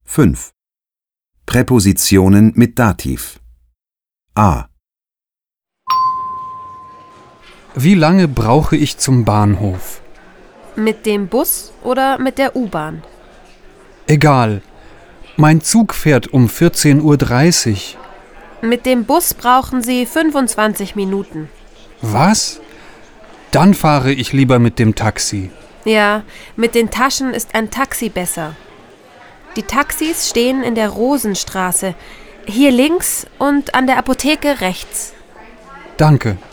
5. Präpositionen mit Dativ. A. Wie lange brauche ich zum Bahnhof? Mit dem Bus oder mit der U-Bahn? Egal. Mein Zug fährt um 14:30 Uhr. Mit dem Bus brauchen Sie 25 Minuten. Was? Dann fahre ich lieber mit dem Taxi. Ja, mit den Taschen ist ein Taxi besser. Die Taxis stehen in der Rosenstraße, hier links und an der Apotheke rechts. Danke.